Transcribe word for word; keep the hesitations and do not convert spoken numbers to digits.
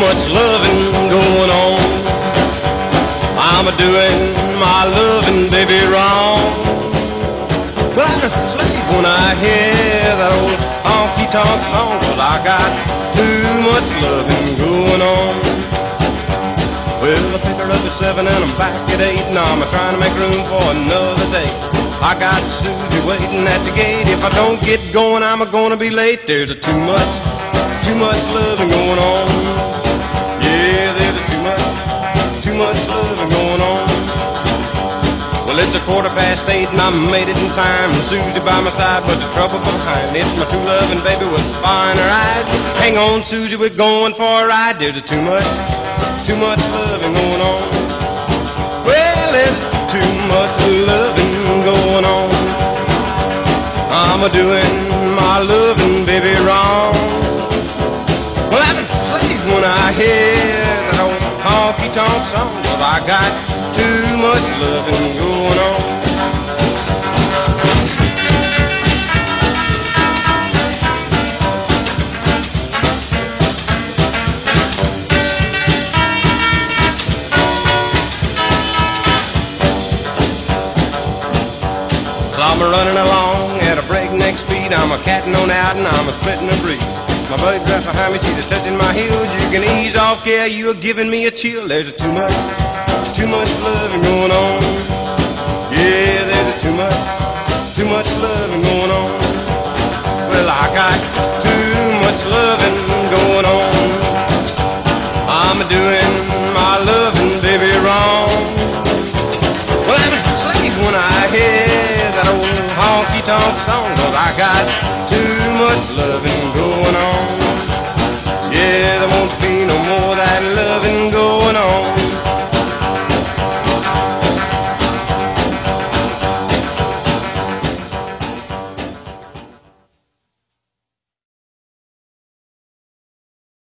much loving going on. I'm a doing my loving, baby, wrong. Well, I'm a slave when I hear that old honky-tonk song, 'cause I got too much loving going on. Well, I pick her up at seven and I'm back at eight. Now I'm trying to make room for another day. I got Susie waiting at the gate. If I don't get going, I'm gonna be late. There's a too much, too much loving going on. Yeah, there's a too much, too much loving going on. Well, it's a quarter past eight and I made it in time. Susie by my side, but the trouble behind. It's my true loving baby with fine eyes. Hang on, Susie, we're going for a ride. There's a too much, too much loving going on. Well, there's too much loving going on. I'm a doing my loving, baby, wrong. Well, I'm a slave when I hear that old honky-tonk song, 'cause I got too much loving going on. I'm a running along at a breakneck speed. I'm a catting on out and I'm a splitting a breeze. My buddy right behind me, she's a touching my heels. You can ease off, yeah, you are giving me a chill. There's a too much, too much loving going on. Yeah, there's a too much, too much loving going on. Well, I got too much loving going on. I'm doing my loving, baby, wrong. Well, I'm a slave when I hear that old honky-tonk song, 'cause I got too much loving going on.